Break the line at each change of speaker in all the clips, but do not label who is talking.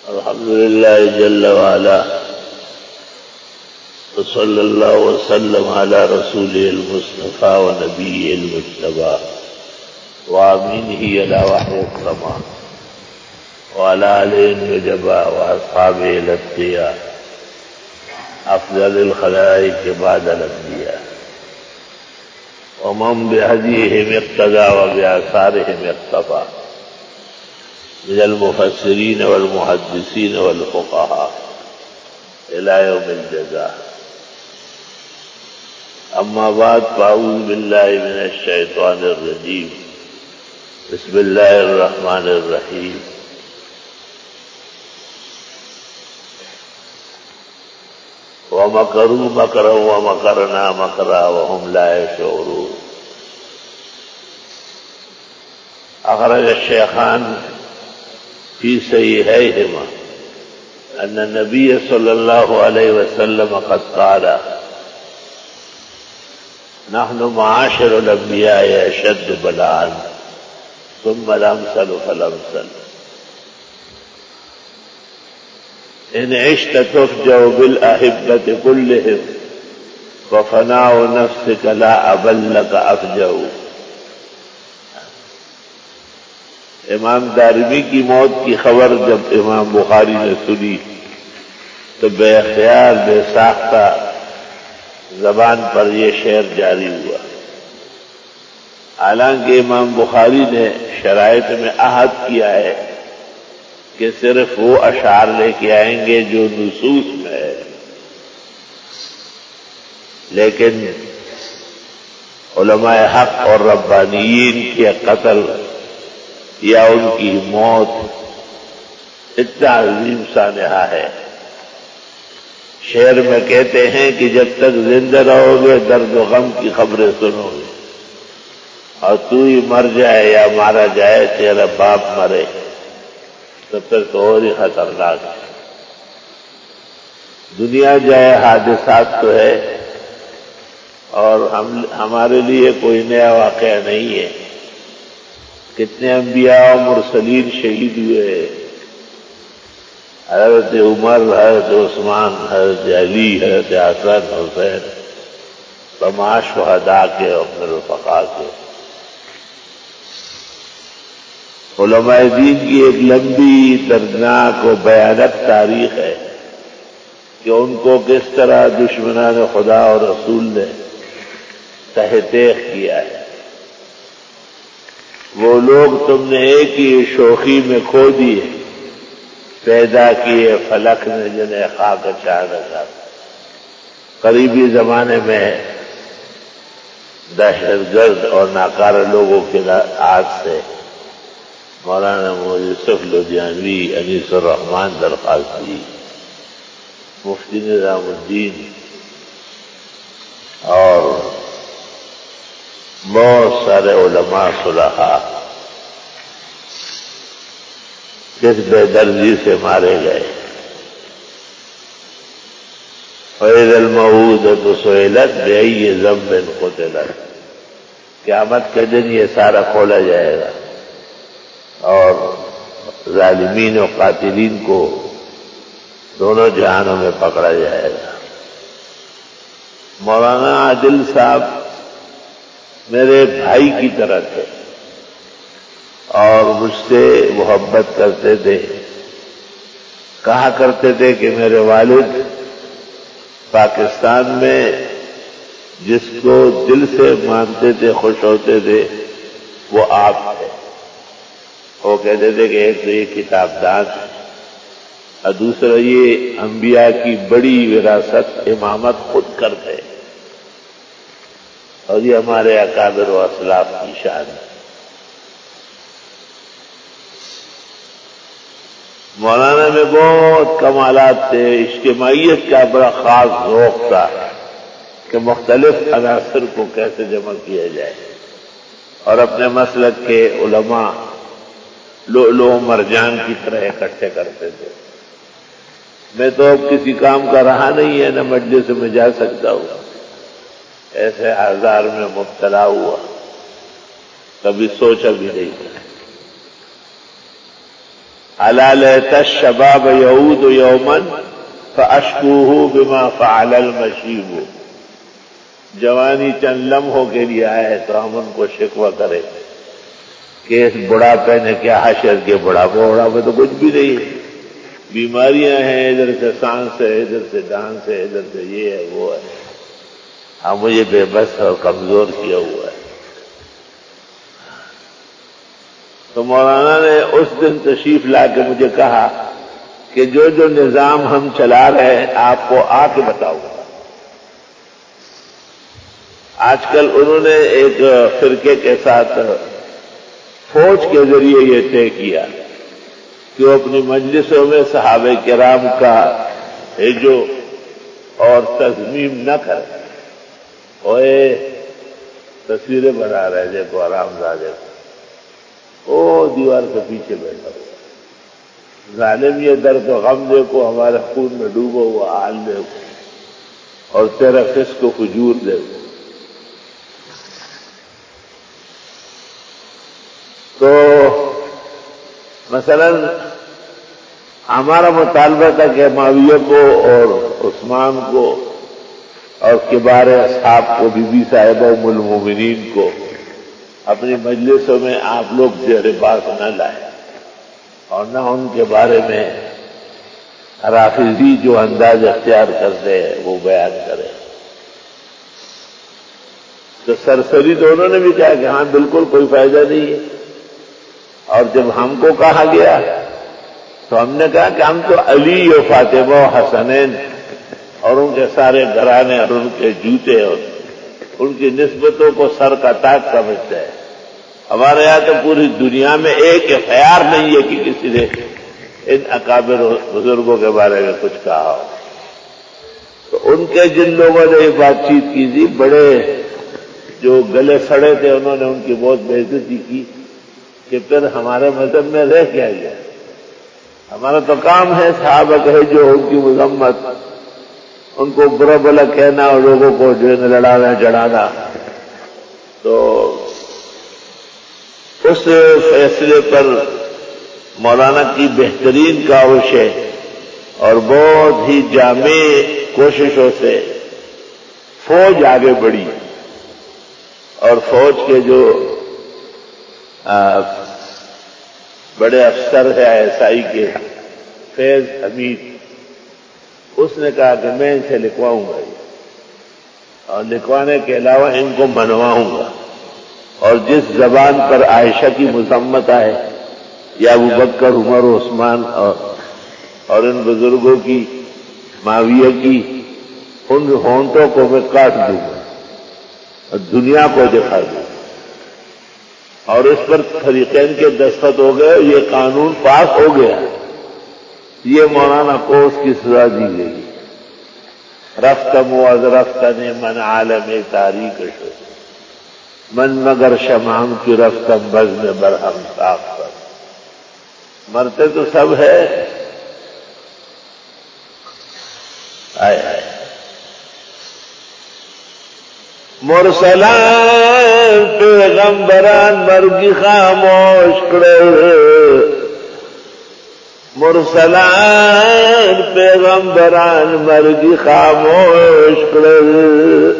الحمد لله جل وعلا وصلى الله وسلم على رسوله المصطفى ونبيه المجتبى وامينه على وحي السماء وعلى آله النجبى وأصحابه الأتقياء أفضل الخلائق بعد الأنبياء ومن بهديهم اقتدى وبآثارهم اقتفى من المفسرين والمحدثين والفقهاء إلى يوم الجزاء. أما بعد فأعوذ بالله من الشيطان الرجيم. بسم الله الرحمن الرحيم. ومكروا مكرا ومكرنا مكرا وهم لا يشعرون. أخرج الشيخان في صحيحيهما أن النبي صلى الله عليه وسلم قد قال: نحن معاشر الأنبياء أشد بلاء ثم الأمثل فالأمثل. إن عشت تفجأ بالأحبة كلهم وفناء نفسك لا أبلك أفجأ. امام دارمی کی موت کی خبر جب امام بخاری نے سنی تو بے خیال بے ساختہ زبان پر یہ شعر جاری ہوا. حالانکہ امام بخاری نے شرائط میں عہد کیا ہے کہ صرف وہ اشعار لے کے آئیں گے جو نصوص میں ہے، لیکن علماء حق اور ربانیین کے قتل یا ان کی موت اتنا عظیم سانحہ ہے. شعر میں کہتے ہیں کہ جب تک زندہ رہو گے درد و غم کی خبریں سنو گے، اور تو ہی مر جائے یا مارا جائے، تیرا باپ مرے، تب تک تو اور ہی خطرناک ہے. دنیا جائے حادثات تو ہے، اور ہمارے لیے کوئی نیا واقعہ نہیں ہے. کتنے انبیاء و مرسلین شہید ہوئے، حضرت عمر، حضرت عثمان، حضرت علی، حضرت حسن، حسین، تمام شہداء کے اپنے رفقاء کے. علماء دین کی ایک لمبی دردناک و بھیانک تاریخ ہے کہ ان کو کس طرح دشمنان خدا اور رسول نے تہ تیغ کیا ہے. وہ لوگ تم نے ایک ہی شوخی میں کھو دیے، پیدا کیے فلک نے جنہیں خاک چاہ رکھا. قریبی زمانے میں دہشت گرد اور ناکارہ لوگوں کے ہاتھ سے مولانا یوسف لدھیانوی، انیس الرحمان درخواستی، مفتی نظام الدین اور بہت سارے علماء صلحاء کس بے دردی سے مارے گئے. فَإِذَا الْمَوْءُودَةُ سُئِلَتْ بِأَيِّ ذَنبٍ قُتِلَتْ. قیامت کے دن یہ سارا کھولا جائے گا اور ظالمین و قاتلین کو دونوں جہانوں میں پکڑا جائے گا. مولانا عادل صاحب میرے بھائی کی طرح تھے اور مجھ سے محبت کرتے تھے. کہا کرتے تھے کہ میرے والد پاکستان میں جس کو دل سے مانتے تھے، خوش ہوتے تھے، وہ آپ تھے. وہ کہتے تھے کہ ایک تو یہ کتاب دان ہے، اور دوسرا یہ انبیاء کی بڑی وراثت امامت خود کرتے، اور یہ ہمارے اکابر و اسلاف کی شان ہے. مولانا میں بہت کمالات تھے. اجتماعیت کا بڑا خاص ذوق تھا کہ مختلف عناصر کو کیسے جمع کیا جائے، اور اپنے مسلک کے علماء لؤلؤ و مرجان کی طرح اکٹھے کرتے تھے. میں تو اب کسی کام کا رہا نہیں ہے، نہ مجلس میں جا سکتا ہوں. ایسے آزار میں مبتلا ہوا، کبھی سوچا بھی نہیں. الا لیت الشباب یعود یوما فاشکوہ بما فعل المشیب، جوانی چند لمحوں کے لیے آئے تو ہم ان کو شکوہ کریں کہ اس بڑھاپے نے کیا حشر کے بڑھاپے تو کچھ بھی نہیں ہے، بیماریاں ہیں، ادھر سے سانس ہے، ادھر سے ڈانس ہے، ادھر سے یہ ہے وہ ہے، ہاں مجھے بے بس اور کمزور کیا ہوا ہے۔ تو مولانا نے اس دن تشریف لا کے مجھے کہا کہ جو جو نظام ہم چلا رہے ہیں آپ کو آ کے بتاؤں گا۔ آج کل انہوں نے ایک فرقے کے ساتھ فوج کے ذریعے یہ طے کیا کہ وہ اپنی مجلسوں میں صحابہ کرام کا ہجو اور تضمیم نہ کرے، اوے تصویریں بنا رہے دیکھو آرام زادے کو، او دیوار کے پیچھے بیٹھا ہوا ظالم، یہ درد و غم دیکھو، ہمارے خون میں ڈوبا ہوا حال دیکھو، اور تیرا فسق و فجور دیکھو۔ تو مثلا ہمارا مطالبہ تھا کہ معاویہ کو اور عثمان کو اور کبار اصحاب کو، بی بی صاحبہ ام المومنین کو اپنی مجلسوں میں آپ لوگ زیر بات نہ لائیں اور نہ ان کے بارے میں رافضی جو انداز اختیار کرتے ہیں وہ بیان کرے۔ تو سرسری تو انہوں نے بھی کہا کہ ہاں بالکل کوئی فائدہ نہیں ہے، اور جب ہم کو کہا گیا تو ہم نے کہا کہ ہم تو علی و فاطمہ و حسنین اور ان کے سارے گھرانے اور ان کے جوتے اور ان کی نسبتوں کو سر کا تاج سمجھتے ہیں۔ ہمارے یہاں تو پوری دنیا میں ایک خیال نہیں ہے کہ کسی نے ان اکابر بزرگوں کے بارے میں کچھ کہا ہو۔ تو ان کے جن لوگوں نے یہ بات چیت کی تھی، بڑے جو گلے سڑے تھے، انہوں نے ان کی بہت بے عزتی کی کہ پھر ہمارے مذہب میں رہ کیا گیا، ہمارا تو کام ہے صحابہ کہے جو ان کی مذمت، ان کو برا بلا کہنا اور لوگوں کو جو ہے لڑانا جڑانا۔ تو اس فیصلے پر مولانا کی بہترین کاوش ہے اور بہت ہی جامع کوششوں سے فوج آگے بڑھی، اور فوج کے جو بڑے افسر ہیں ایسائی کے، فیض حمید، اس نے کہا کہ میں ان سے لکھواؤں گا اور لکھوانے کے علاوہ ان کو منواؤں گا، اور جس زبان پر عائشہ کی مذمت آئے یا ابو بکر عمر عثمان اور ان بزرگوں کی، معاویہ کی، ان ہونٹوں کو میں کاٹ دوں گا اور دنیا کو دکھا دوں گا، اور اس پر فریقین کے دستخط ہو گئے، یہ قانون پاس ہو گیا، یہ مولانا کو اس کی سزا دی گئی۔ رفتم و از رفتن من عالم تاریک شد، من مگر شمام کی رفتم بزم برہم تاختر۔ مرتے تو سب ہے، آئے آئے مرسلان پیغمبران مرگی خاموش کرے، مرسلان پیغمبران مرگی خاموش کرے،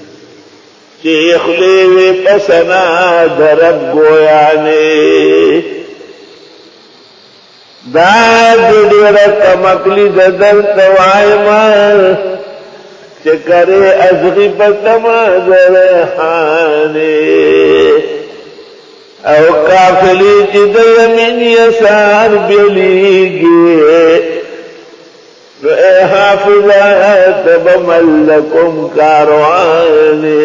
چیخلی وی پسنا درب گویانے، داد دیر کمکلی ددر توائمان، چکرے ازغی پتما درحانے، او کافلی جد یمین یسار بیلیگی، نو اے حافظات بملکم کاروانے۔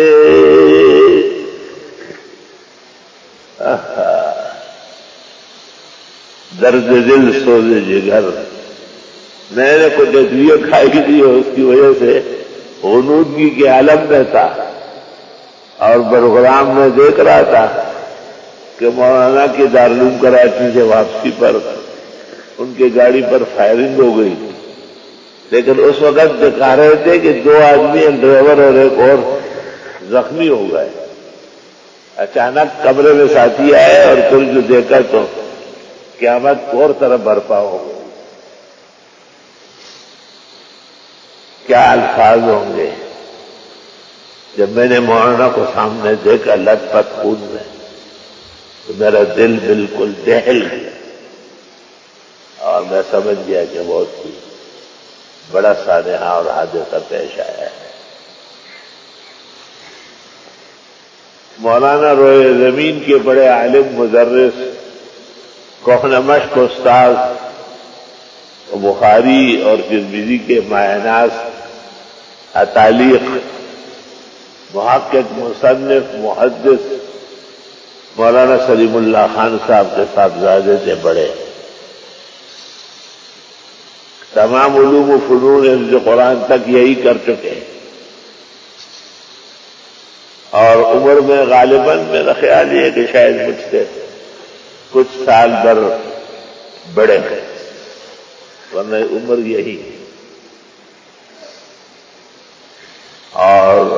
درد دل سوز جگر، میں نے کچھ ادویہ کھائی تھی اور اس کی وجہ سے غنودگی کے عالم میں تھا، اور بروگرام میں دیکھ رہا تھا کہ مولانا کی دارالعلوم کراچی سے واپسی پر ان کی گاڑی پر فائرنگ ہو گئی، لیکن اس وقت دکھا رہے تھے کہ 2 آدمی، ایک ڈرائیور اور ایک اور زخمی ہو گئے۔ اچانک کمرے میں ساتھی آئے اور پھر جو دیکھا تو قیامت اور طرح برپا ہو گئی. کیا الفاظ ہوں گے جب میں نے مولانا کو سامنے دیکھا لت پت خون میں تو میرا دل بالکل دہل گیا اور میں سمجھ گیا کہ بہت ہی بڑا سانحہ اور حادثہ پیش آیا ہے. مولانا روئے زمین کے بڑے عالم مدرس کوہنمشق استاد بخاری اور ترمذی کے مایہ تعلیق محقق مصنف محدث مولانا سلیم اللہ خان صاحب کے صاحبزادے سے بڑے. تمام علوم و فنون حفظ قرآن تک یہی کر چکے اور عمر میں غالباً میرا خیال یہ ہے کہ شاید مجھ سے کچھ سال بھر بڑے ہیں ورنہ عمر یہی. اور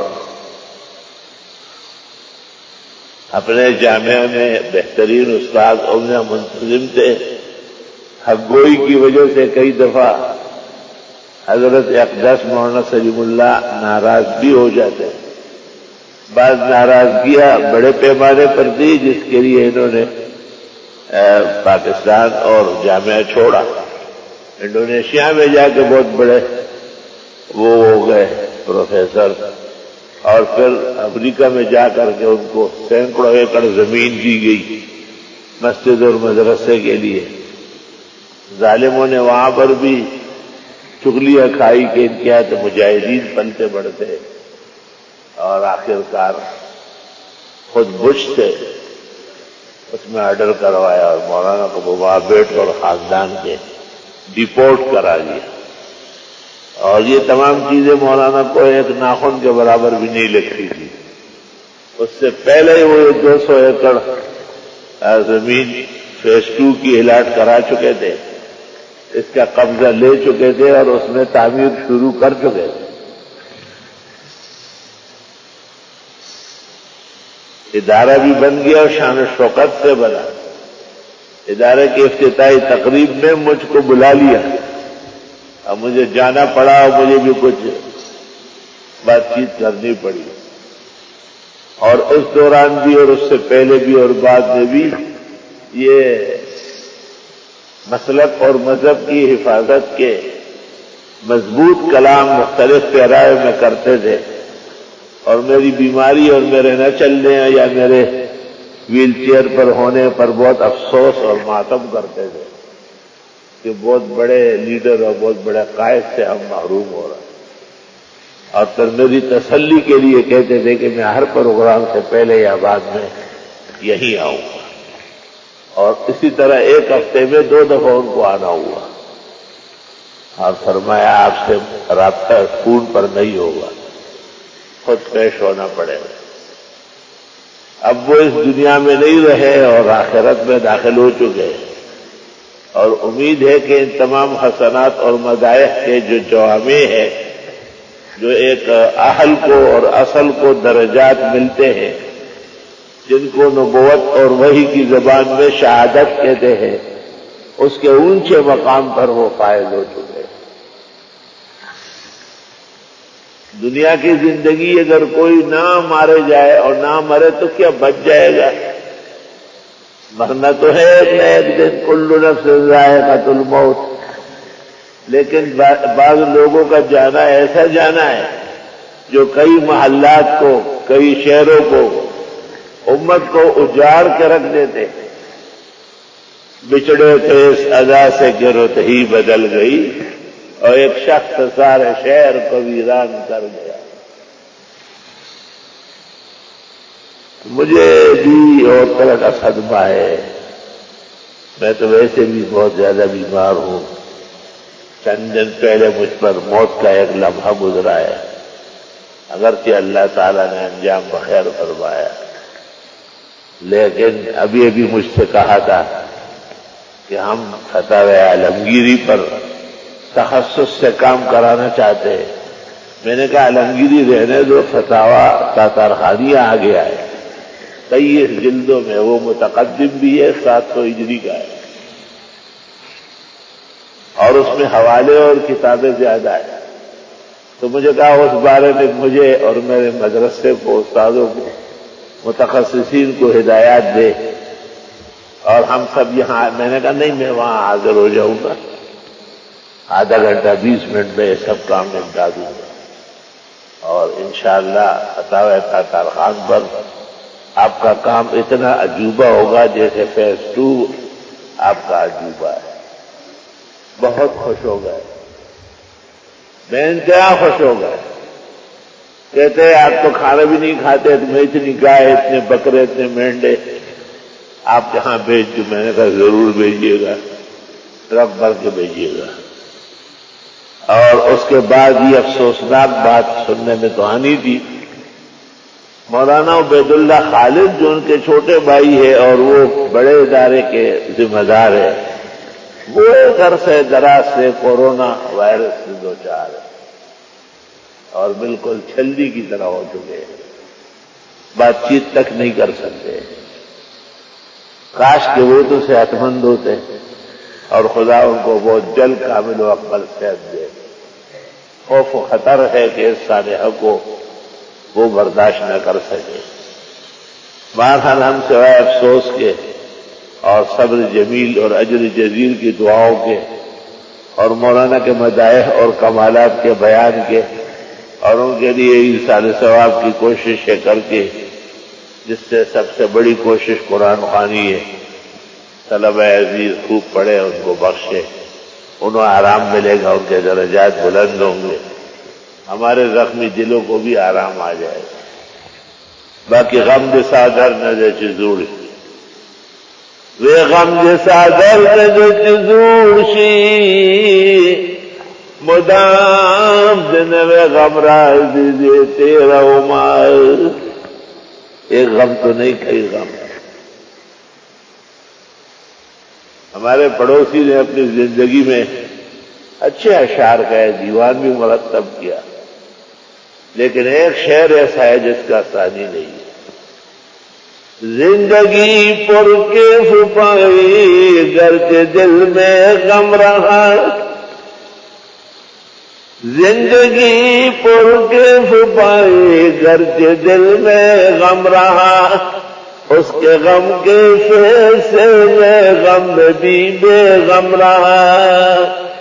اپنے جامعہ میں بہترین استاد عمدہ منتظم تھے. حق گوئی کی وجہ سے کئی دفعہ حضرت اقدس مولانا سلیم اللہ ناراض بھی ہو جاتے. بعض ناراضگیاں بڑے پیمانے پر دی جس کے لیے انہوں نے پاکستان اور جامعہ چھوڑا. انڈونیشیا میں جا کے بہت بڑے وہ ہو گئے پروفیسر اور پھر امریکہ میں جا کر کے ان کو سینکڑوں ایکڑ زمین دی گئی مسجد اور مدرسے کے لیے. ظالموں نے وہاں پر بھی چغلیاں کھائی کہ ان کے یہاں تو مجاہدین پلتے بڑھتے اور آخر کار خود بش تھے اس میں آرڈر کروایا اور مولانا کو وہاں بیٹھ اور خاندان کے ڈپورٹ کرا دیا. اور یہ تمام چیزیں مولانا کو ایک ناخن کے برابر بھی نہیں لگتی تھی. اس سے پہلے وہ 200 ایکڑ زمین فیز 2 کی الاٹ کرا چکے تھے. اس کا قبضہ لے چکے تھے اور اس میں تعمیر شروع کر چکے تھے. ادارہ بھی بن گیا اور شان و شوکت سے بنا. ادارے کی افتتاحی تقریب میں مجھ کو بلا لیا اور مجھے جانا پڑا اور مجھے بھی کچھ بات چیت کرنی پڑی. اور اس دوران بھی اور اس سے پہلے بھی اور بعد میں بھی یہ مسلک اور مذہب کی حفاظت کے مضبوط کلام مختلف پیرائے میں کرتے تھے. اور میری بیماری اور میرے نہ چلنے یا میرے ویل چیئر پر ہونے پر بہت افسوس اور ماتم کرتے تھے کہ بہت بڑے لیڈر اور بہت بڑے قائد سے ہم محروم ہو رہے ہیں. اور پھر میری تسلی کے لیے کہتے تھے کہ میں ہر پروگرام سے پہلے یا بعد میں یہیں آؤں گا. اور اسی طرح ایک ہفتے میں 2 دفعہ ان کو آنا ہوا اور فرمایا آپ سے رابطہ فون پر نہیں ہوگا, خود پیش ہونا پڑے گا. اب وہ اس دنیا میں نہیں رہے اور آخرت میں داخل ہو چکے اور امید ہے کہ ان تمام حسنات اور مدائح کے جو جوامع ہے جو ایک اہل کو اور اصل کو درجات ملتے ہیں جن کو نبوت اور وحی کی زبان میں شہادت کہتے ہیں اس کے اونچے مقام پر وہ فائز ہو چکے. دنیا کی زندگی اگر کوئی نہ مارے جائے اور نہ مرے تو کیا بچ جائے گا؟ مرنا تو ہے ایک نہ ایک دن, کل نفس ذائقۃ الموت. لیکن بعض لوگوں کا جانا ایسا جانا ہے جو کئی محلات کو, کئی شہروں کو, امت کو اجاڑ کے رکھ دیتے. بچڑے تھے اس ادا سے گرت ہی بدل گئی اور ایک شخص سارے شہر کو ویران کر گیا. مجھے بھی اور طرح کا صدمہ ہے. میں تو ویسے بھی بہت زیادہ بیمار ہوں. چند دن پہلے مجھ پر موت کا ایک لمحہ گزرا ہے, اگرچہ اللہ تعالیٰ نے انجام بخیر فرمایا. لیکن ابھی مجھ سے کہا تھا کہ ہم فتاوی عالمگیری پر تخصص سے کام کرانا چاہتے ہیں. میں نے کہا عالمگیری رہنے دو, فتاوی تاتار خانیہ آ گیا ہے 23 جلدوں میں, وہ متقدم بھی ہے 700 ہجری کا ہے. اور اس میں حوالے اور کتابیں زیادہ ہیں. تو مجھے کہا اس بارے میں مجھے اور میرے مدرسے کو، استادوں کو، متخصصین کو ہدایات دے، اور ہم سب یہاں. میں نے کہا نہیں، میں وہاں حاضر ہو جاؤں گا، آدھا گھنٹہ 20 منٹ میں یہ سب کام نمٹا دوں گا، اور انشاءاللہ فتاوی تاطار خان پر آپ کا کام اتنا عجوبہ ہوگا جیسے فیز 2 آپ کا عجوبہ ہے. بہت خوش ہو گئے، میں انتہا خوش ہو گئے. کہتے ہیں آپ تو کھانا بھی نہیں کھاتے، تمہیں اتنی گائے، اتنے بکرے، اتنے مینڈے آپ یہاں بھیج دو. میں نے کہا ضرور بھیجیے گا، ٹرک بھر کے بھیجیے گا. اور اس کے بعد یہ افسوسناک بات سننے میں تو آنی تھی، مولانا عبید اللہ خالد جو ان کے چھوٹے بھائی ہے اور وہ بڑے ادارے کے ذمہ دار ہے، وہ گھر سے دراز سے کورونا وائرس سے دوچار ہے اور بالکل چھلنی کی طرح ہو چکے ہیں، بات چیت تک نہیں کر سکتے. کاش کہ وہ تو صحت مند ہوتے اور خدا ان کو بہت جلد کامل و اکمل صحت دے. خوف و خطر ہے کہ اس سانحہ کو وہ برداشت نہ کر سکے. بہرحال ہم سوائے افسوس کے اور صبر جمیل اور اجر جزیل کی دعاؤں کے اور مولانا کے مدائح اور کمالات کے بیان کے اور ان کے لیے ایصال ثواب کی کوششیں کر کے، جس سے سب سے بڑی کوشش قرآن خوانی ہے. طلبہ عزیز خوب پڑھے، ان کو بخشے، انہیں آرام ملے گا، ان کے درجات بلند ہوں گے، ہمارے زخمی دلوں کو بھی آرام آ جائے گا. باقی غم جسا در نہ چزوڑ، وہ غم جسا در نہ چزوڑ شی مدام دن و غم راضی دے تیرا مال. ایک غم تو نہیں، کئی غم. ہمارے پڑوسی نے اپنی زندگی میں اچھے اشعار کہے، دیوان بھی مرتب کیا، لیکن ایک شعر ایسا ہے جس کا ثانی نہیں ہے. زندگی پر کیف پائی گرچہ دل میں غم رہا، زندگی پر کیف پائی گرچہ دل میں غم رہا، اس کے غم کے سے میں غم بھی بے غم رہا.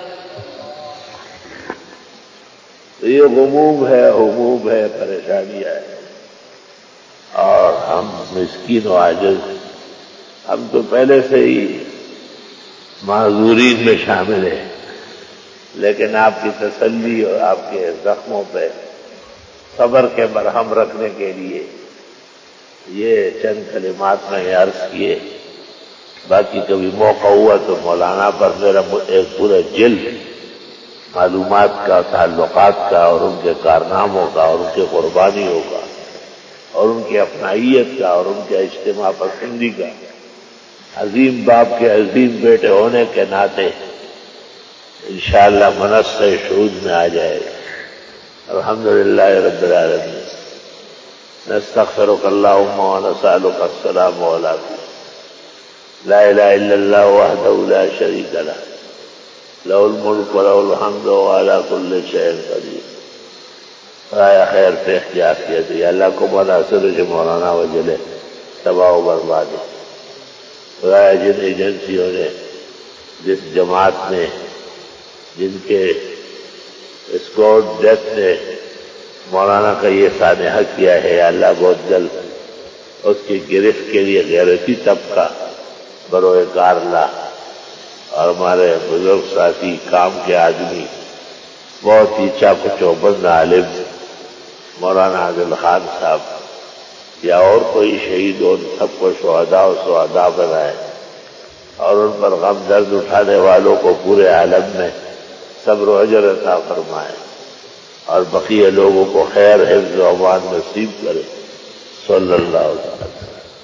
تو یہ غموم ہے، پریشانیاں ہیں، اور ہم مسکین و عاجز، ہم تو پہلے سے ہی معذورین میں شامل ہیں. لیکن آپ کی تسلی اور آپ کے زخموں پہ صبر کے مرہم رکھنے کے لیے یہ چند کلمات میں عرض کیے. باقی کبھی موقع ہوا تو مولانا پر میرا ایک پورا جلد معلومات کا، تعلقات کا اور ان کے کارناموں کا اور ان کے قربانیوں کا اور ان کی اپنائیت کا اور ان کے اجتماع پسندی کا، عظیم باپ کے عظیم بیٹے ہونے کے ناطے انشاءاللہ منص شہود میں آ جائے گا. الحمدللہ رب العالمین. نستغفرک اللہم ونسألک السلام علیکم. لا الہ الا اللہ وحدہ لا شریک لہ، لہ الملک ولہ الحمد وعلی کل شیء قدیر. خدایا خیر پیخ کی عافیت ہے. اللہ کو مناصر سے مولانا وجلے تباہ و برباد ہے. خدایا جن ایجنسیوں نے، جس جماعت نے، جن کے اسکواڈ ڈیتھ نے مولانا کا یہ سانحہ کیا ہے، یا اللہ بہت جلد اس کی گرفت کے لیے غیرتی طبقہ بروئے کار لا، اور ہمارے بزرگ ساتھی، کام کے آدمی، بہت ہی چاق و چوبند عالم مولانا عادل خان صاحب یا اور کوئی شہید ہو، ان سب کو شہداء و سعداء بنائے، اور ان پر غم درد اٹھانے والوں کو پورے عالم میں صبر و اجر عطا فرمائے، اور بقیہ لوگوں کو خیر، حفظ و امان نصیب کرے. صلی اللہ علیہ وسلم.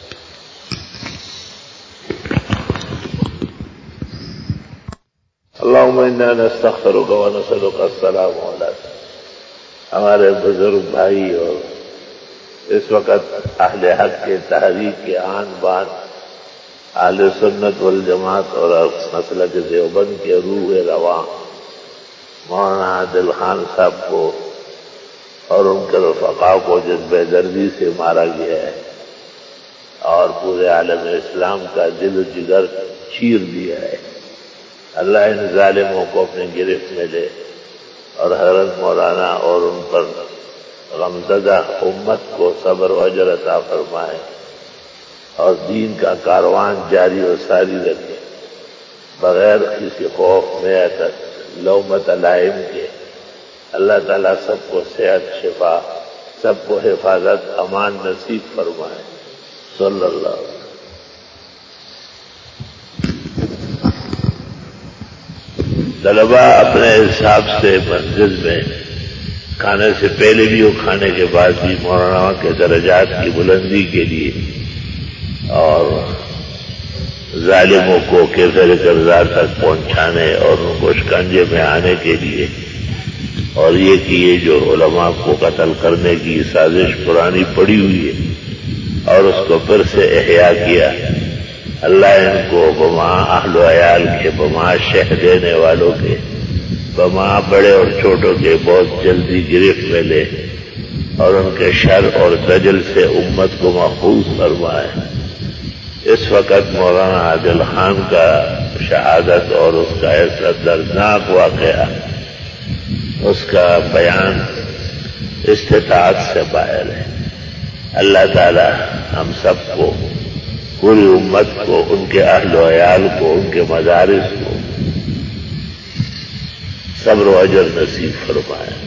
اللہم انا نستغفرک ونسألک السلام علیکم. ہمارے بزرگ بھائی اور اس وقت اہل حق کے تحریک کے آن بان اہل سنت والجماعت اور مسلک دیوبند کے روح رواں مولانا عادل خان صاحب کو اور ان کے رفقا کو جس بے دردی سے مارا گیا ہے اور پورے عالم اسلام کا دل و جگر چیر دیا ہے، اللہ ان ظالموں کو اپنے گرفت میں لے اور حضرت مولانا اور ان پر غمزدہ امت کو صبر و اجر عطا فرمائے اور دین کا کاروان جاری و ساری رکھے بغیر کسی خوف میں لومت لائم کے۔ اللہ تعالیٰ سب کو صحت شفا، سب کو حفاظت امان نصیب فرمائے۔ صلی اللہ علیہ وسلم۔ طلبا اپنے حساب سے مسجد میں کھانے سے پہلے بھی اور کھانے کے بعد بھی مولانا کے درجات کی بلندی کے لیے اور ظالموں کو کیفر کردار تک پہنچانے اور ان کو شکنجے میں آنے کے لیے، اور یہ کہ یہ جو علماء کو قتل کرنے کی سازش پرانی پڑی ہوئی ہے اور اس کو پھر سے احیاء کیا، اللہ ان کو بما اہل و عیال کے، بما شہ دینے والوں کے، بما بڑے اور چھوٹوں کے بہت جلدی گرفت میں لے اور ان کے شر اور دجل سے امت کو محفوظ فرمائے۔ اس وقت مولانا عادل خان کا شہادت اور اس کا ایسا دردناک واقعہ، اس کا بیان استطاعت سے باہر ہے۔ اللہ تعالی ہم سب کو، پوری امت کو، ان کے اہل و عیال کو، ان کے مدارس کو صبر و اجر نصیب فرمائے۔